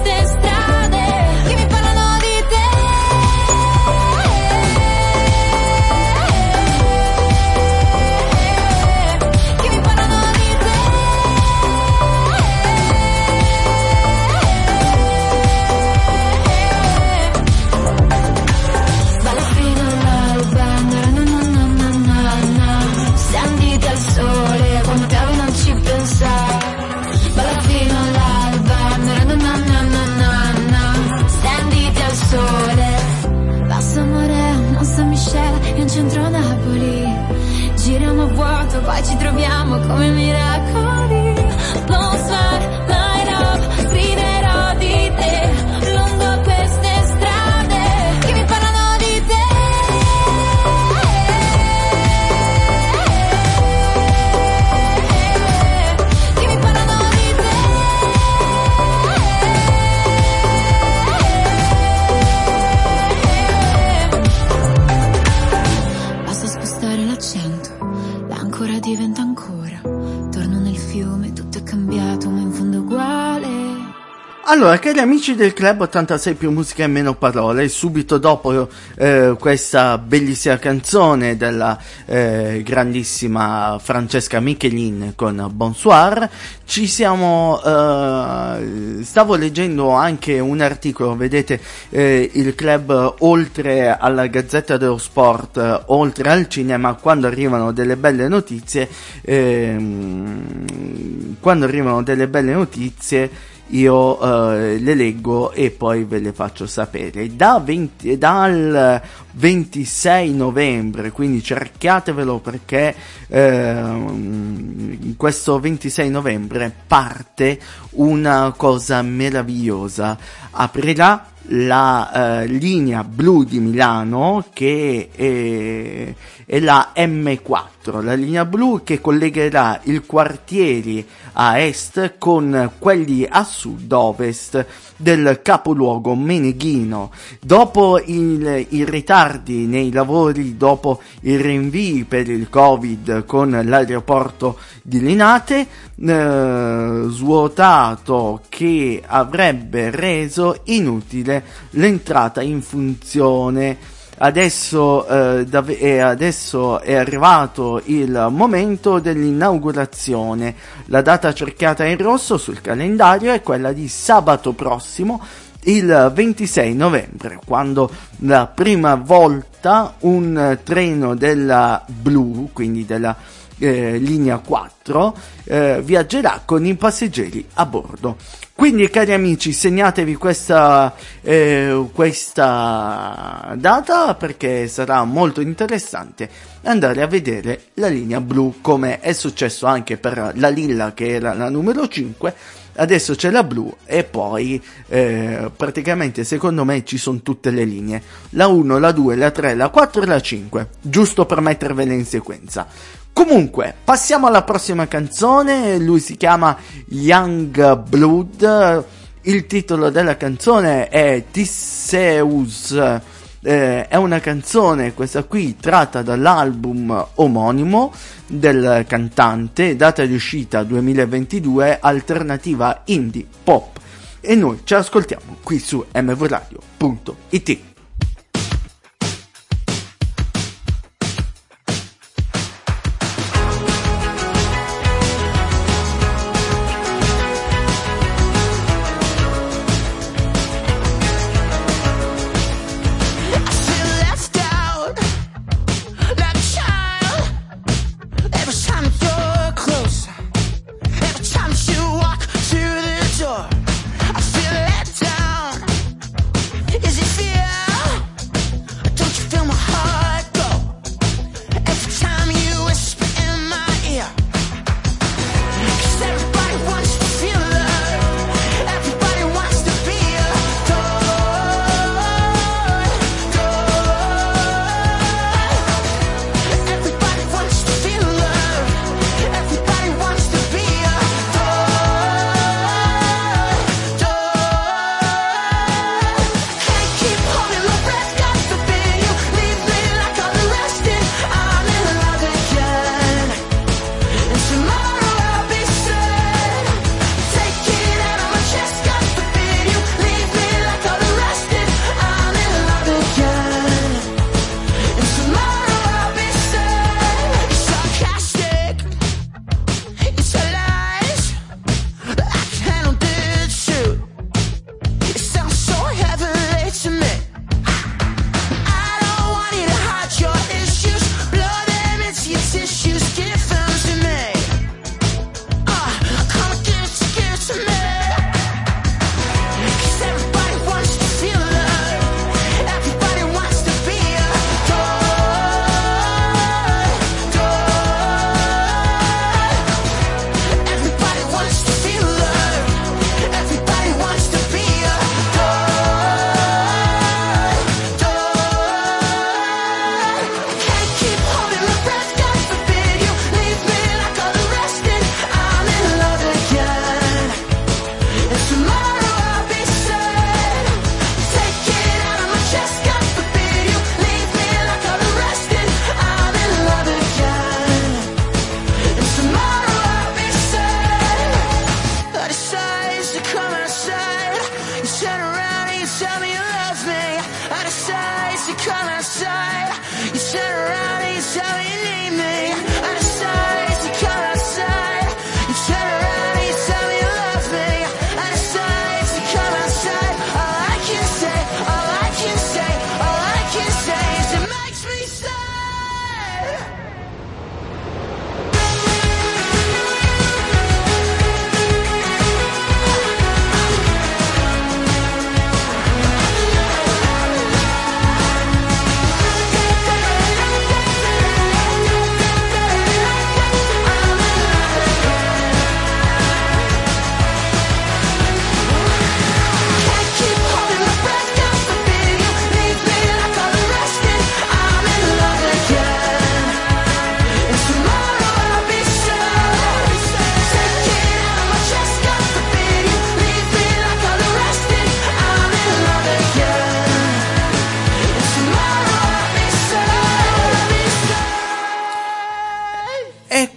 troviamo come miracoli. Don't start, line up, scriverò di te lungo queste strade che mi parlano di te. Che mi parlano di te. Basta spostare l'accento, l'ancora diventa ancora. Torno nel fiume, tutto è cambiato ma in fondo è uguale.
Allora, cari amici del Club ottantasei più musica e meno parole, subito dopo eh, questa bellissima canzone della eh, grandissima Francesca Michelin con Bonsoir, ci siamo, eh, stavo leggendo anche un articolo, vedete eh, il Club oltre alla Gazzetta dello Sport, oltre al cinema, quando arrivano delle belle notizie, eh, quando arrivano delle belle notizie io uh, le leggo e poi ve le faccio sapere. Da venti, dal ventisei novembre, quindi cercatevelo perché uh, questo ventisei novembre parte una cosa meravigliosa. Aprirà la uh, linea blu di Milano, che è, è la M quattro, la linea blu che collegherà i quartieri a est con quelli a sud-ovest del capoluogo meneghino. Dopo il, i ritardi nei lavori, dopo i rinvii per il Covid con l'aeroporto di Linate, eh, svuotato, che avrebbe reso inutile l'entrata in funzione. Adesso, eh, dav- è, adesso è arrivato il momento dell'inaugurazione. La data cercata in rosso sul calendario è quella di sabato prossimo, il ventisei novembre, quando la prima volta un treno della blu, quindi della eh, linea quattro, eh, viaggerà con i passeggeri a bordo. Quindi, cari amici, segnatevi questa, eh, questa data, perché sarà molto interessante andare a vedere la linea blu, come è successo anche per la lilla, che era la numero cinque. Adesso c'è la blu e poi eh, praticamente secondo me ci sono tutte le linee, la uno, la due, la tre, la quattro e la cinque, giusto per mettervele in sequenza. Comunque, passiamo alla prossima canzone. Lui si chiama Young Blood, il titolo della canzone è Tisseus, eh, è una canzone, questa qui, tratta dall'album omonimo del cantante, data di uscita duemilaventidue, alternativa indie pop, e noi ci ascoltiamo qui su m v radio punto i t.
Is it fear?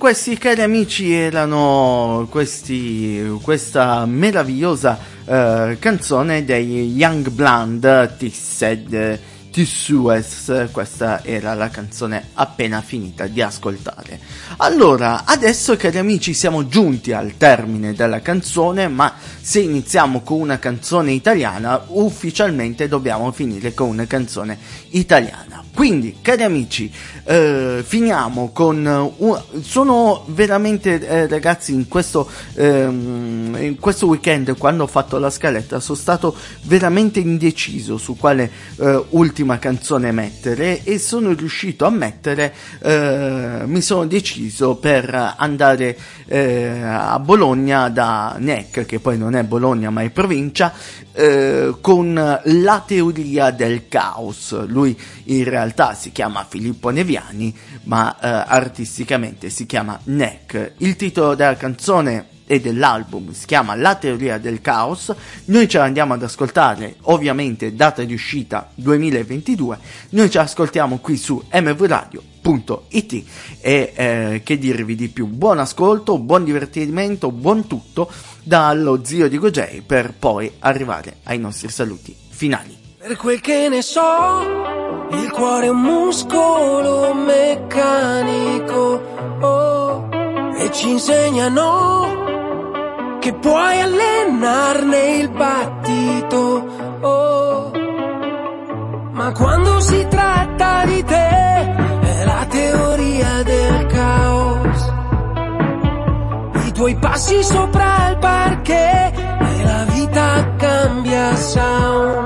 questi cari amici erano questi, questa meravigliosa uh, canzone dei Young Blonde, Tissed Tissues. Questa era la canzone appena finita di ascoltare. Allora, adesso cari amici siamo giunti al termine della canzone, ma se iniziamo con una canzone italiana ufficialmente dobbiamo finire con una canzone italiana. Quindi cari amici, eh, finiamo con uh, sono veramente eh, ragazzi in questo ehm, in questo weekend, quando ho fatto la scaletta, sono stato veramente indeciso su quale eh, ultima canzone mettere, e sono riuscito a mettere eh, mi sono deciso per andare eh, a Bologna da N E C, che poi non è Bologna ma è provincia, eh, con La teoria del caos. Lui in realtà si chiama Filippo Neviani, ma eh, artisticamente si chiama N E C. Il titolo della canzone e dell'album si chiama La teoria del caos. Noi ce l'andiamo ad ascoltare, ovviamente data di uscita duemilaventidue. Noi ce l'ascoltiamo qui su m v radio punto i t e eh, che dirvi di più? Buon ascolto, buon divertimento, buon tutto dallo zio di Gojay, per poi arrivare ai nostri saluti finali.
Per quel che ne so, il cuore è un muscolo meccanico, oh, e ci insegnano che puoi allenarne il battito, oh, ma quando si tratta di te è la teoria del caos. I tuoi passi sopra il parquet e la vita cambia sound.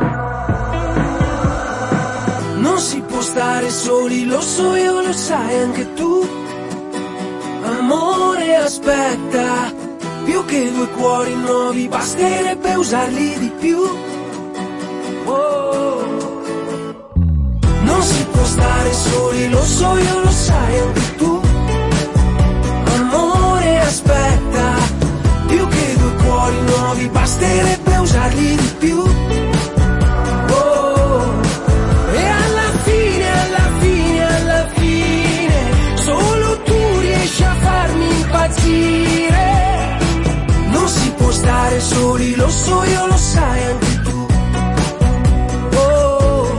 Non si può stare soli, lo so io, lo sai anche tu. Amore, aspetta, più che due cuori nuovi, basterebbe usarli di più. Oh. Non si può stare soli, lo so io, lo sai anche tu. Amore, aspetta, più che due cuori nuovi, basterebbe usarli di più. Oh. E alla fine, alla fine, alla fine, solo tu riesci a farmi impazzire. Non si può stare soli, lo so io, lo sai anche tu. Oh.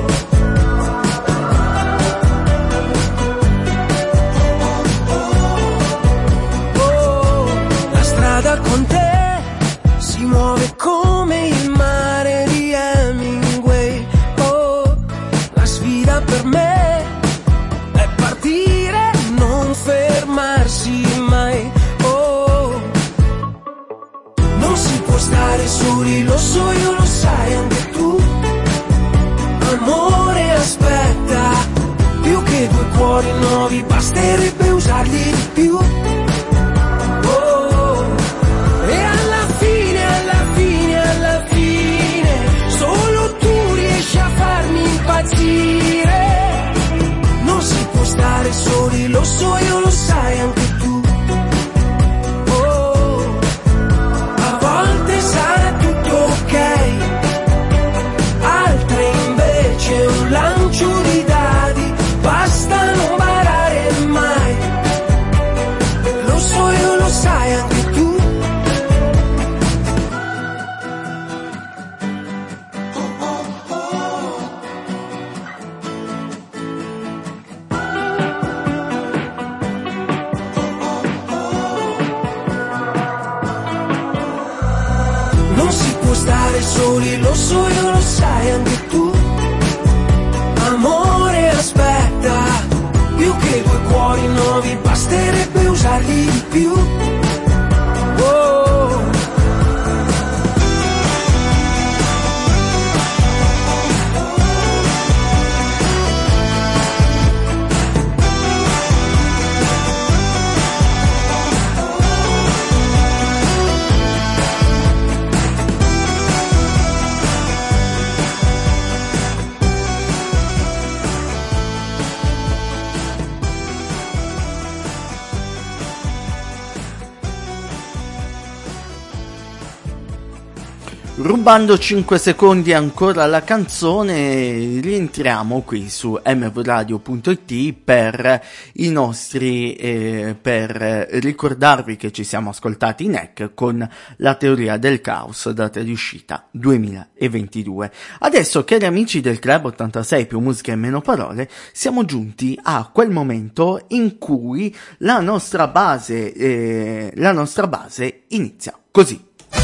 Oh. La strada con te si muove come il mare di Hemingway. Oh. La sfida per me è partire, non fermarsi mai. Oh. Non si può stare soli, lo so io, lo sai anche tu. Amore, aspetta, più che due cuori nuovi, basterebbe usarli di più. Oh. E alla fine, alla fine, alla fine, solo tu riesci a farmi impazzire. Non si può stare soli, lo so io, lo sai anche tu. Oh. A volte sarà tutto ok, altre invece un lancio di dadi, basta non barare mai. Lo so io, lo sai anche tu. Non si può stare soli, lo so io, lo sai anche tu. Amore, aspetta, più che due cuori nuovi, basterebbe usarli di più. Oh.
Rubando cinque secondi ancora alla canzone, rientriamo qui su m v radio punto i t per i nostri eh, per ricordarvi che ci siamo ascoltati in E C con la teoria del caos, data di uscita duemilaventidue. Adesso, cari amici del Club ottantasei più musica e meno parole, siamo giunti a quel momento in cui la nostra base eh, la nostra base inizia così.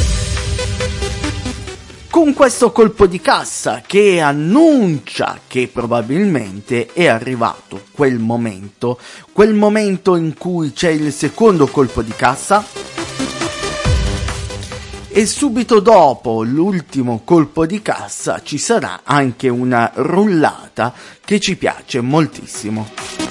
Con questo colpo di cassa che annuncia che probabilmente è arrivato quel momento, quel momento in cui c'è il secondo colpo di cassa e subito dopo l'ultimo colpo di cassa ci sarà anche una rullata che ci piace moltissimo.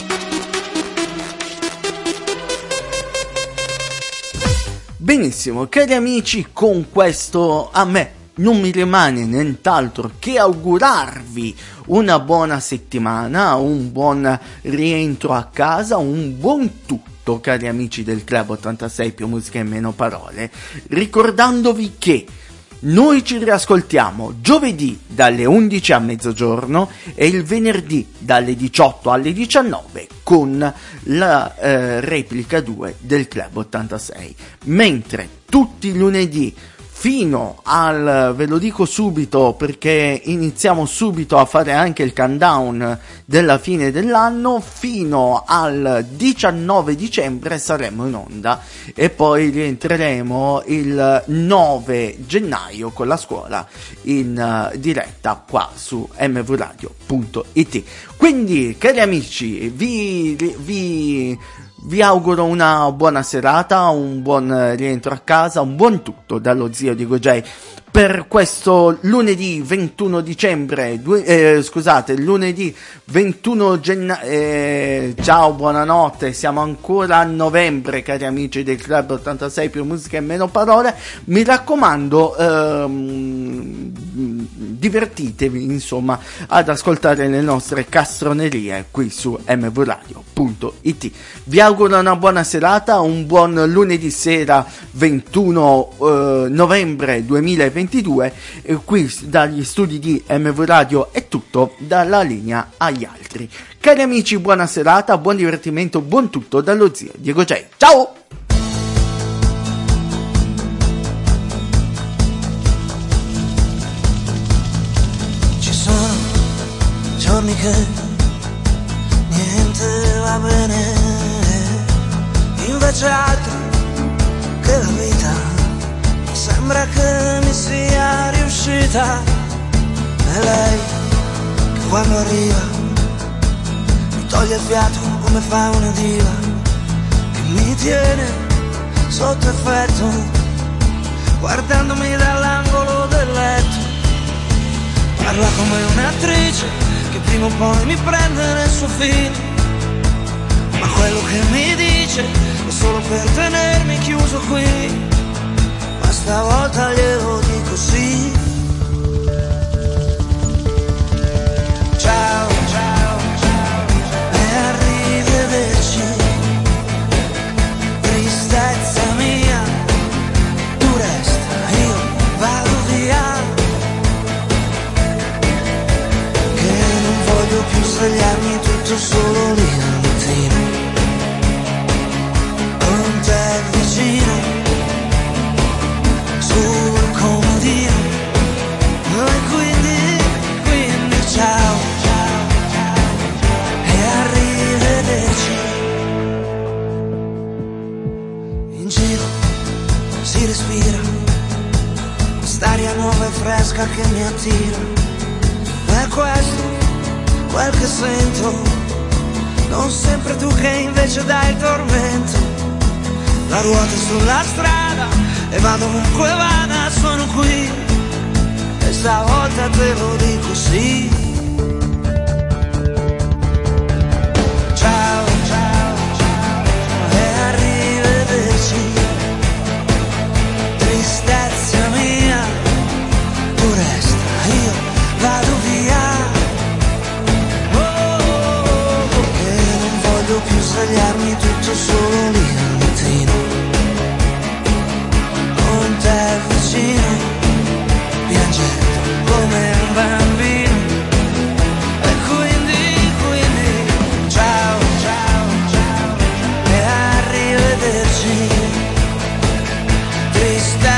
Benissimo, cari amici, con questo a me non mi rimane nient'altro che augurarvi una buona settimana, un buon rientro a casa, un buon tutto, cari amici del Club ottantasei più musica e meno parole, ricordandovi che noi ci riascoltiamo giovedì dalle undici a mezzogiorno e il venerdì dalle diciotto alle diciannove con la eh, replica due del Club ottantasei, mentre tutti i lunedì fino al, ve lo dico subito perché iniziamo subito a fare anche il countdown della fine dell'anno, fino al diciannove dicembre saremo in onda e poi rientreremo il nove gennaio con la scuola in uh, diretta qua su m v radio punto i t. Quindi, cari amici, vi... vi Vi auguro una buona serata, un buon rientro a casa, un buon tutto dallo zio Diego J per questo lunedì ventuno dicembre, due, eh, scusate, lunedì ventuno gennaio, eh, ciao, buonanotte, siamo ancora a novembre, cari amici del Club ottantasei più musica e meno parole, mi raccomando, ehm, divertitevi insomma ad ascoltare le nostre castronerie qui su m v radio punto i t. Vi auguro una buona serata, un buon lunedì sera ventuno eh, novembre duemilaventidue e qui dagli studi di M V Radio è tutto, dalla linea agli altri. Cari amici, buona serata, buon divertimento, buon tutto dallo zio Diego J. Ciao!
Ci sono giorni che niente va bene, invece altri che la vita sembra che mi sia riuscita. E lei che quando arriva mi toglie il fiato come fa una diva, che mi tiene sotto effetto guardandomi dall'angolo del letto. Parla come un'attrice che prima o poi mi prende nel suo film, ma quello che mi dice è solo per tenermi chiuso qui. Ma stavolta glielo dico sì. Ciao, ciao, ciao, e arrivederci. Tristezza mia, tu resta, io vado via. Che non voglio più svegliarmi tutto solo lì al mattino, con te vicino sul comodino. E quindi, quindi ciao, ciao, ciao, e arrivederci. In giro si respira quest'aria nuova e fresca che mi attira. È questo quel che sento, non sempre tu che invece dai il tormento. La ruota sulla strada e vado ovunque vada, sono qui e stavolta te lo dico sì. Ciao, ciao, ciao, e arrivederci. Tristezza mia, tu resta, io vado via. Oh, oh, oh, che non voglio più svegliarmi tutto solo lì al mattino, con te vicino
stare